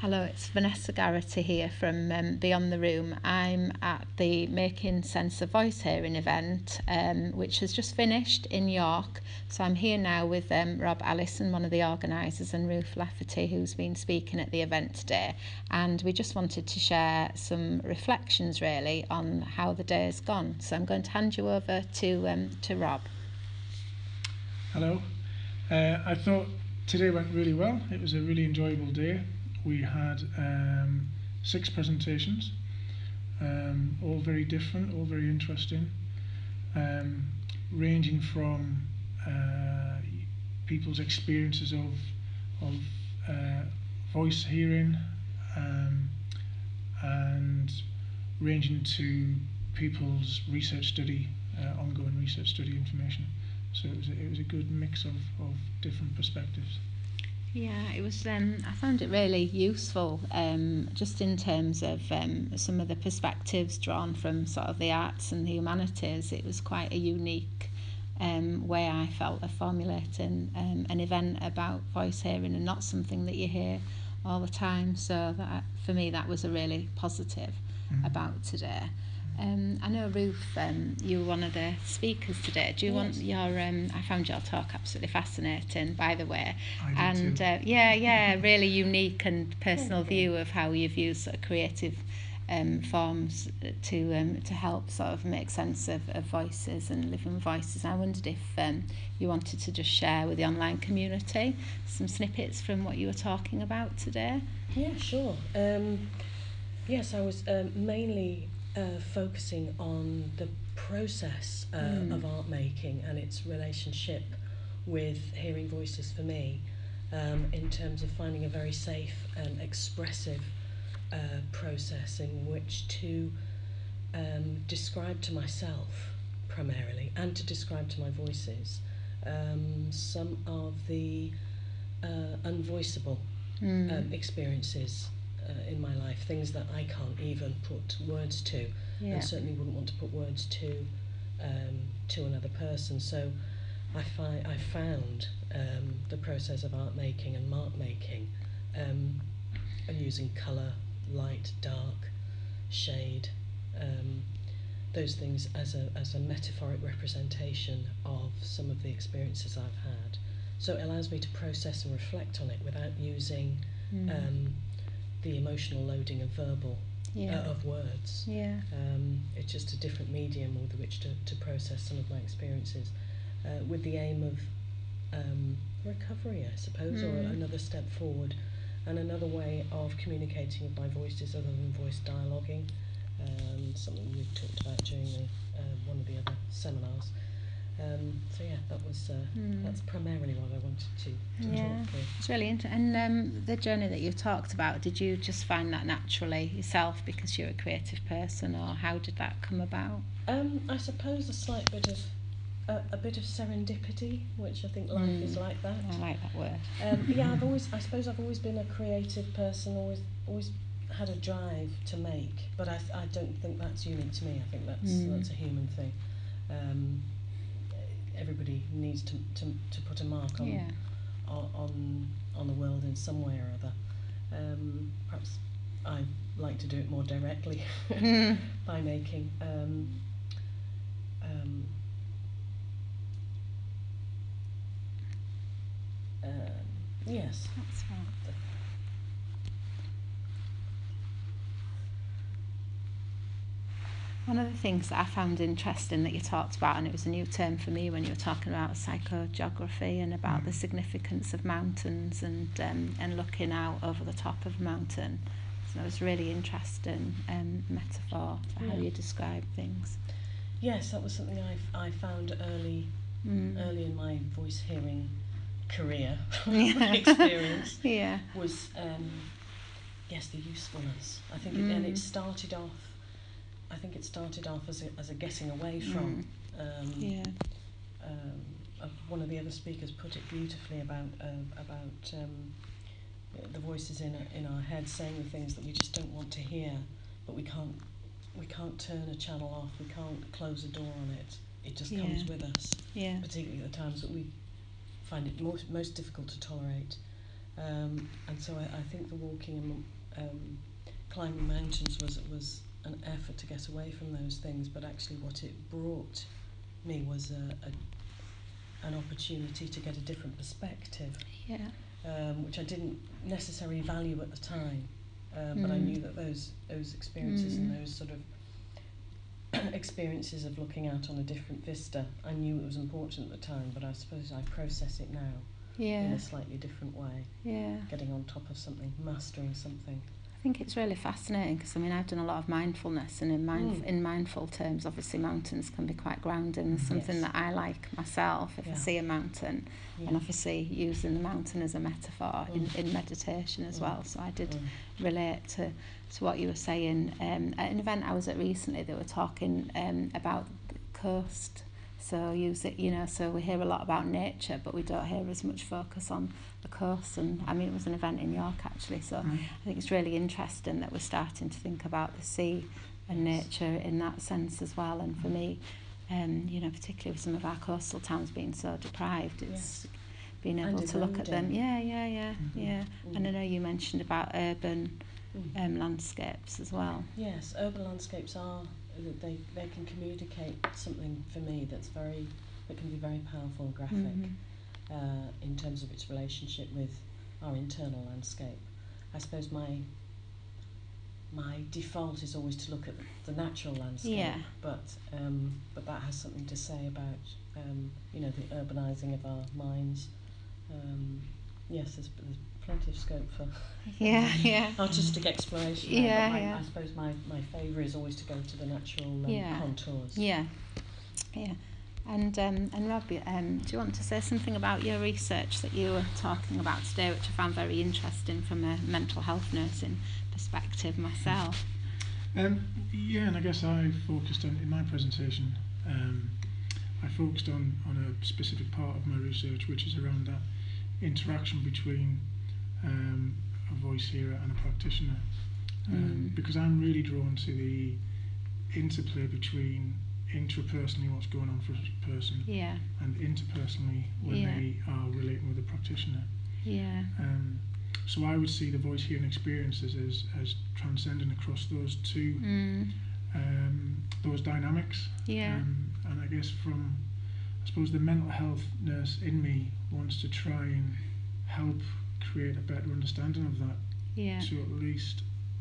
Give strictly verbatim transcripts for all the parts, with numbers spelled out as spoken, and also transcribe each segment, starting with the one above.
Hello, it's Vanessa Garrity here from um, Beyond the Room. I'm at the Making Sense of Voice Hearing event, um, which has just finished in York. So I'm here now with um, Rob Allison, one of the organisers, and Ruth Lafferty, who's been speaking at the event today. And we just wanted to share some reflections, really, on how the day has gone. So I'm going to hand you over to um, to Rob. Hello. Uh, I thought today went really well. It was a really enjoyable day. We had um, six presentations, um, all very different, all very interesting, um, ranging from uh, people's experiences of, of uh, voice hearing um, and ranging to people's research study, uh, ongoing research study information. So it was a, it was a good mix of, of different perspectives. Yeah, it was. Um, I found it really useful, um, just in terms of um, some of the perspectives drawn from sort of the arts and the humanities. It was quite a unique um, way, I felt, of formulating um, an event about voice hearing, and not something that you hear all the time. So that, for me, that was a really positive mm-hmm. about today. Um, I know, Ruth, um, you were one of the speakers today. Do you yes. want your... Um, I found your talk absolutely fascinating, by the way. I did and too. Uh, yeah, yeah, really unique and personal view of how you've used sort of creative um, forms to um, to help sort of make sense of, of voices and living voices. I wondered if um, you wanted to just share with the online community some snippets from what you were talking about today. Yeah, sure. Um, yes, I was um, mainly... Uh, focusing on the process uh, mm. of art making and its relationship with hearing voices for me, um, in terms of finding a very safe and expressive uh, process in which to um, describe to myself primarily, and to describe to my voices um, some of the uh, unvoiceable mm. um, experiences Uh, in my life, things that I can't even put words to, yeah. and certainly wouldn't want to put words to um, to another person. So I, fi- I found um, the process of art making and mark making um, and using colour, light, dark, shade, um, those things as a, as a metaphoric representation of some of the experiences I've had. So it allows me to process and reflect on it without using mm. um, the emotional loading of verbal, yeah. uh, of words. Yeah. Um, it's just a different medium with which to, to process some of my experiences, uh, with the aim of um, recovery, I suppose, mm. or another step forward, and another way of communicating with my voices other than voice dialoguing, um, something we've talked about during the, uh, one of the other seminars. Um, so yeah, that was uh, mm. that's primarily what I wanted to, to yeah. talk through. It's really interesting. And um, the journey that you talked about, did you just find that naturally yourself because you're a creative person, or how did that come about? Um, I suppose a slight bit of uh, a bit of serendipity, which I think life mm. is like that. I like that word. Um, yeah, I've always, I suppose, I've always been a creative person. Always, always had a drive to make, but I, I don't think that's unique to me. I think that's mm. that's a human thing. Um, everybody needs to, to to put a mark on yeah. on on the world in some way or other. Um, perhaps I like to do it more directly mm. by making. Um, um, uh, yes. That's right. One of the things that I found interesting that you talked about, and it was a new term for me when you were talking about psychogeography and about mm. the significance of mountains and um, and looking out over the top of a mountain. So it was really interesting um, metaphor for yeah. how you describe things. Yes, that was something I, I found early mm. early in my voice hearing career yeah. experience. yeah. Was um, yes, the usefulness. I think, mm. it, and it started off. I think it started off as a, as a getting away from. Mm. Um, yeah. Um, uh, one of the other speakers put it beautifully about uh, about um, the voices in a, in our heads saying the things that we just don't want to hear, but we can't we can't turn a channel off. We can't close a door on it. It just yeah. comes with us. Yeah. Particularly at the times that we find it most most difficult to tolerate. Um, and so I, I think the walking and um, climbing mountains was was an effort to get away from those things, but actually what it brought me was a, a, an opportunity to get a different perspective, Yeah. um, which I didn't necessarily value at the time, um, mm. but I knew that those those experiences mm. and those sort of experiences of looking out on a different vista, I knew it was important at the time, but I suppose I process it now yeah. in a slightly different way. Yeah. Getting on top of something, mastering something. I think it's really fascinating because I mean I've done a lot of mindfulness, and in mind mm. in mindful terms, obviously mountains can be quite grounding. Something yes. that I like myself if yeah. I see a mountain, yeah. and obviously using the mountain as a metaphor mm. in, in meditation as mm. well. So I did mm. relate to to what you were saying. Um, at an event I was at recently, they were talking um, about the coast. So use it, you know, so we hear a lot about nature, but we don't hear as much focus on the coast. And I mean, it was an event in York actually, so mm. I think it's really interesting that we're starting to think about the sea and nature in that sense as well. And for me, um, you know, particularly with some of our coastal towns being so deprived, it's yes. being able and to look at them. Yeah, yeah, yeah, mm-hmm. yeah. Mm. And I know you mentioned about urban mm. um, landscapes as well. Yes, urban landscapes are. They they can communicate something for me that's very that can be very powerful and graphic mm-hmm. uh, in terms of its relationship with our internal landscape. I suppose my my default is always to look at the natural landscape, yeah. but um, but that has something to say about um, you know the urbanising of our minds. Um, yes, there's, there's plenty of scope for yeah, yeah. artistic exploration. Yeah, there, but my, yeah. I suppose my, my favourite is always to go to the natural um, yeah. contours. Yeah, yeah. And um, and Rob, um, do you want to say something about your research that you were talking about today, which I found very interesting from a mental health nursing perspective myself? Um, yeah, and I guess I focused on, in my presentation, um, I focused on, on a specific part of my research, which is around that interaction between um, a voice hearer and a practitioner, um, mm. because I'm really drawn to the interplay between intrapersonally what's going on for a person yeah. and interpersonally when yeah. they are relating with a practitioner. Yeah. Um, so I would see the voice hearing experiences as, as transcending across those two mm. um, those dynamics. Yeah. Um, and I guess from I suppose the mental health nurse in me wants to try and help create a better understanding of that, yeah. to at least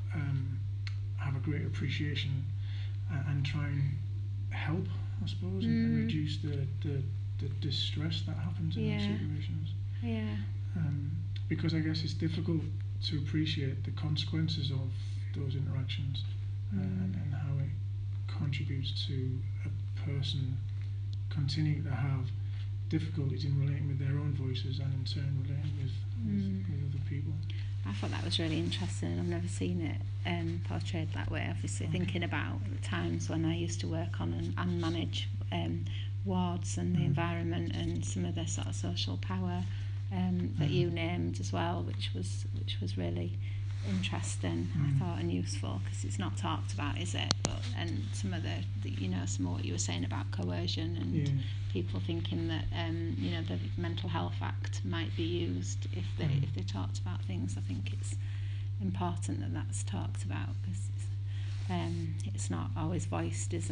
um, have a greater appreciation and, and try and help, I suppose, mm. and, and reduce the, the, the distress that happens in yeah. those situations. Yeah. Um, because I guess it's difficult to appreciate the consequences of those interactions uh, mm. and, and how it contributes to a person continuing to have difficulties in relating with their own voices and in turn relating with, mm. with, with other people. I thought that was really interesting. I've never seen it um, portrayed that way. Obviously, okay. thinking about the times when I used to work on and, and manage um, wards and the mm. environment and some of the sort of social power um, that mm. you named as well, which was which was really interesting, mm. I thought, and useful, because it's not talked about, is it? But and some of the, the you know, some of what you were saying about coercion and yeah. people thinking that um, you know, the Mental Health Act might be used if they mm. if they talked about things. I think it's important that that's talked about, because it's, um, it's not always voiced, is it?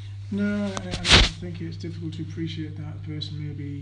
No, I, I think it's difficult to appreciate that a person may be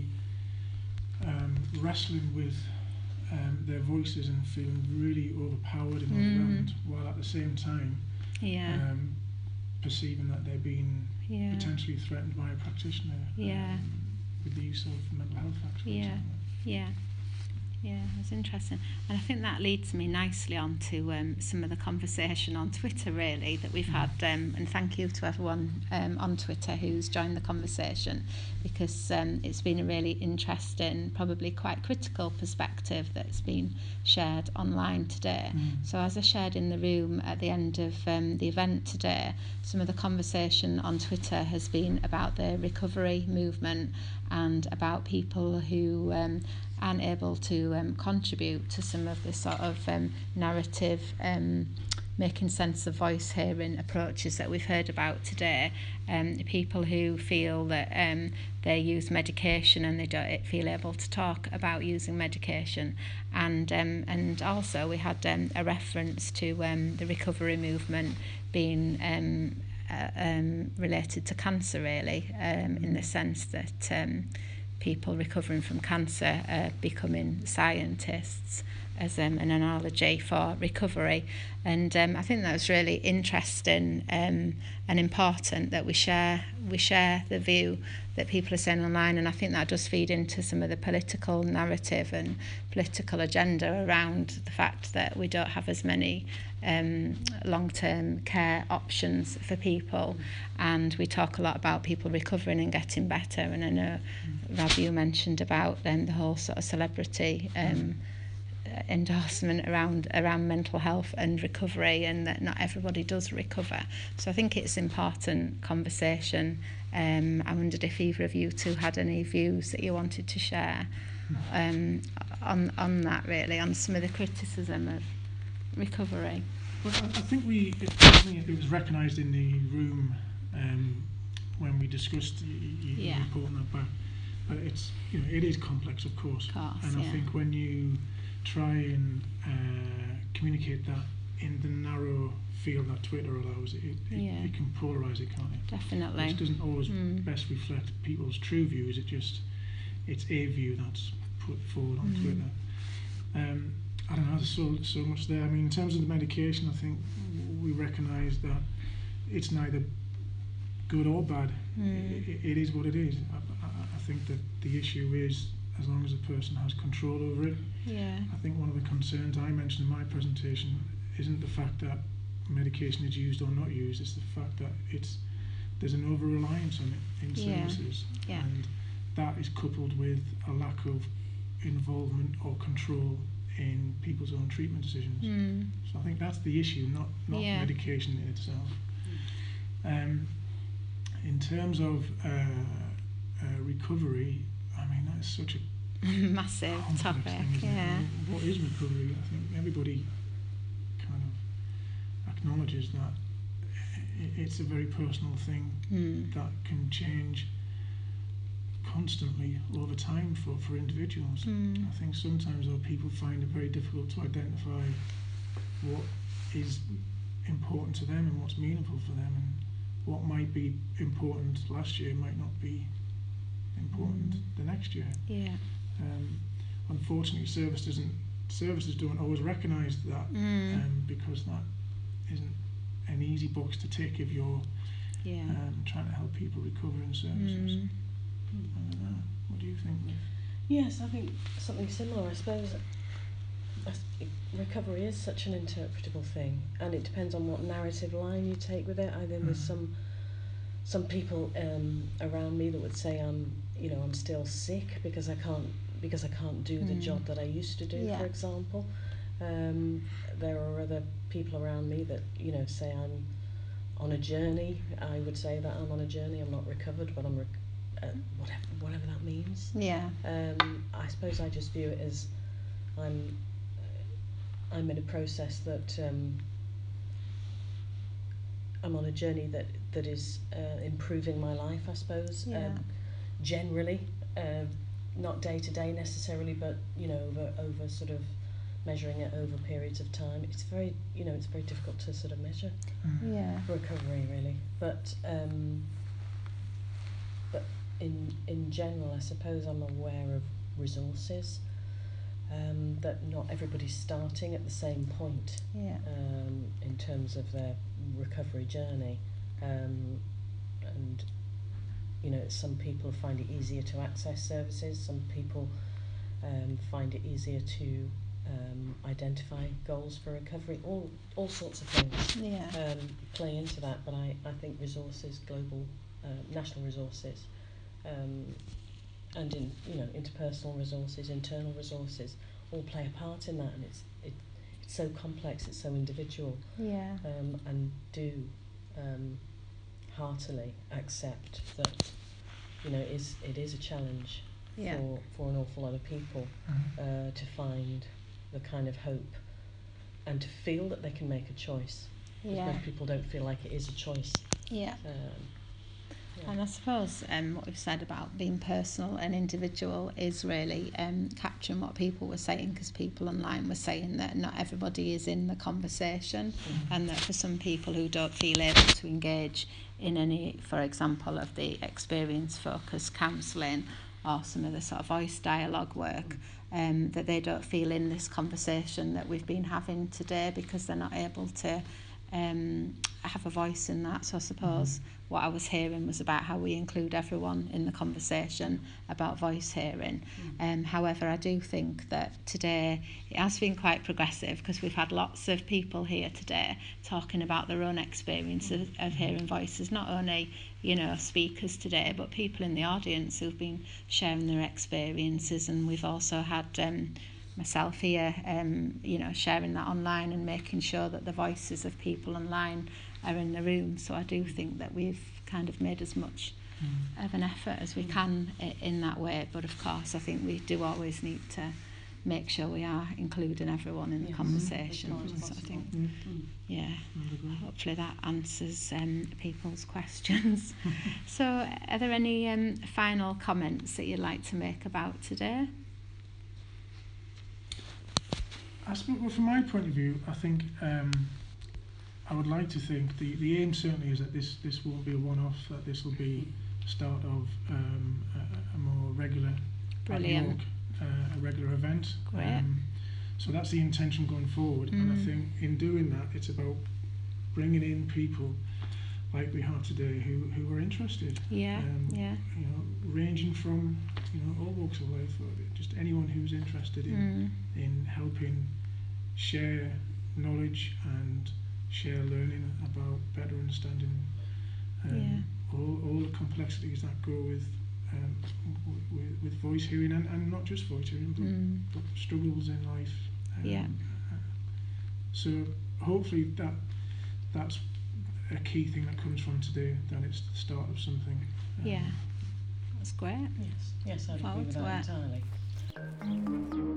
um, wrestling with Um, their voices and feeling really overpowered and overwhelmed, mm. while at the same time yeah. um, perceiving that they're being yeah. potentially threatened by a practitioner yeah. um, with the use of mental health factors. Yeah, yeah, yeah, it's interesting. And I think that leads me nicely on to um, some of the conversation on Twitter, really, that we've had. Um, and thank you to everyone um, on Twitter who's joined the conversation, because um, it's been a really interesting, probably quite critical perspective that's been shared online today. Mm. So as I shared in the room at the end of um, the event today, some of the conversation on Twitter has been about the recovery movement and about people who um, aren't able to um, contribute to some of the sort of um, narrative um, making sense of voice hearing approaches that we've heard about today. Um, people who feel that um, they use medication and they don't feel able to talk about using medication, and um, and also we had um, a reference to um, the recovery movement being um, uh, um, related to cancer, really, um, in the sense that um, people recovering from cancer are becoming scientists, as um, an analogy for recovery. And um, I think that was really interesting um, and important that we share we share the view that people are saying online, and I think that does feed into some of the political narrative and political agenda around the fact that we don't have as many um, long-term care options for people, and we talk a lot about people recovering and getting better. And I know Rob, you mentioned about um, the whole sort of celebrity um, endorsement around around mental health and recovery, and that not everybody does recover. So I think it's important conversation. Um, I wondered if either of you two had any views that you wanted to share um, on on that, really, on some of the criticism of recovery. Well, I, I think we it, I think it was recognised in the room um, when we discussed you, you Yeah. reporting that back. But it's you know it is complex, of course, Of course, and yeah. I think when you try and uh, communicate that in the narrow field that Twitter allows, it, it, Yeah. it can polarise it, can't it? Definitely. Which doesn't always Mm. best reflect people's true views. It just it's a view that's put forward on Mm. Twitter. Um, I don't know. There's so so much there. I mean, in terms of the medication, I think we recognise that it's neither good or bad. Mm. It, it is what it is. I, I, I think that the issue is, as long as a person has control over it. Yeah. I think one of the concerns I mentioned in my presentation isn't the fact that medication is used or not used, it's the fact that it's there's an over-reliance on it in Yeah. services, Yeah. and that is coupled with a lack of involvement or control in people's own treatment decisions. Mm. So I think that's the issue, not, not Yeah. medication in itself. Um, in terms of uh, uh, recovery, I mean, that's such a Massive complex topic. thing, isn't Yeah. it? What is recovery? I think everybody kind of acknowledges that i- it's a very personal thing Mm. that can change constantly over time for, for individuals. Mm. I think sometimes though people find it very difficult to identify what is important to them and what's meaningful for them, and what might be important last year might not be important Mm. the next year. Yeah. Um, unfortunately, service doesn't, services don't always recognise that, Mm. um, because that isn't an easy box to tick if you're Yeah. um, trying to help people recover in services. Mm. I don't know. What do you think, Liv? Yes, I think something similar. I suppose I s- recovery is such an interpretable thing, and it depends on what narrative line you take with it. I think there's Mhm. some some people um, around me that would say I'm, you know, I'm still sick because I can't because I can't do the Mm. job that I used to do, Yeah. for example. Um, there are other people around me that, you know, say I'm on a journey. I would say that I'm on a journey. I'm not recovered, but I'm rec- uh, whatever whatever that means. Yeah. Um, I suppose I just view it as I'm I'm in a process that um, I'm on a journey that that is uh, improving my life, I suppose. Yeah. Um, generally, uh, not day to day necessarily, but you know, over over sort of measuring it over periods of time. It's very, you know, it's very difficult to sort of measure Mm. Yeah. recovery, really. But um, but in in general, I suppose I'm aware of resources. Um, that not everybody's starting at the same point Yeah. um, in terms of their recovery journey, um, and you know, some people find it easier to access services. Some people um, find it easier to um, identify goals for recovery. All all sorts of things Yeah. um, play into that. But I, I think resources, global, uh, national resources, um, and in you know interpersonal resources, internal resources, all play a part in that. And it's it, it's so complex. It's so individual. Yeah. Um, and do um, heartily accept that you know it is it is a challenge Yeah. for for an awful lot of people Mhm. uh, to find the kind of hope and to feel that they can make a choice. Because Yeah. most people don't feel like it is a choice. Yeah. Um, yeah. And I suppose um, what we've said about being personal and individual is really um, capturing what people were saying, because people online were saying that not everybody is in the conversation, Mm-hmm. and that for some people who don't feel able to engage in any, for example, of the experience-focused counselling or some of the sort of voice dialogue work, um, that they don't feel in this conversation that we've been having today, because they're not able to um, have a voice in that. So I suppose what I was hearing was about how we include everyone in the conversation about voice hearing. Um, however, I do think that today it has been quite progressive, because we've had lots of people here today talking about their own experiences of hearing voices, not only, you know, speakers today, but people in the audience who've been sharing their experiences. And we've also had um, myself here, um, you know, sharing that online and making sure that the voices of people online are in the room. So I do think that we've kind of made as much Mm. of an effort as we can i- in that way. But of course, I think we do always need to make sure we are including everyone in the Yes, conversation. as far as So I possible. think, Mm. yeah, I'd agree. hopefully that answers um, people's questions. So are there any um, final comments that you'd like to make about today? I suppose, well, from my point of view, I think um, I would like to think the, the aim certainly is that this, this won't be a one-off, that this will be the start of um, a, a more regular at Brilliant. York, uh, a regular event. Great. Um, so that's the intention going forward, and I Mm. think in doing that, it's about bringing in people like we have today who, who are interested. Yeah, Um, yeah. You know, ranging from you know all walks of life, or just anyone who's interested in Mm. in helping share knowledge and share learning about better understanding um, all, all the complexities that go with um, w- with, with voice hearing, and, and not just voice hearing, but, Mm. but struggles in life. Um, Yeah. uh, So hopefully that that's a key thing that comes from today, that it's the start of something. Um, Yeah. That's great. Yes, yes, I'd agree Forward with to that it. entirely.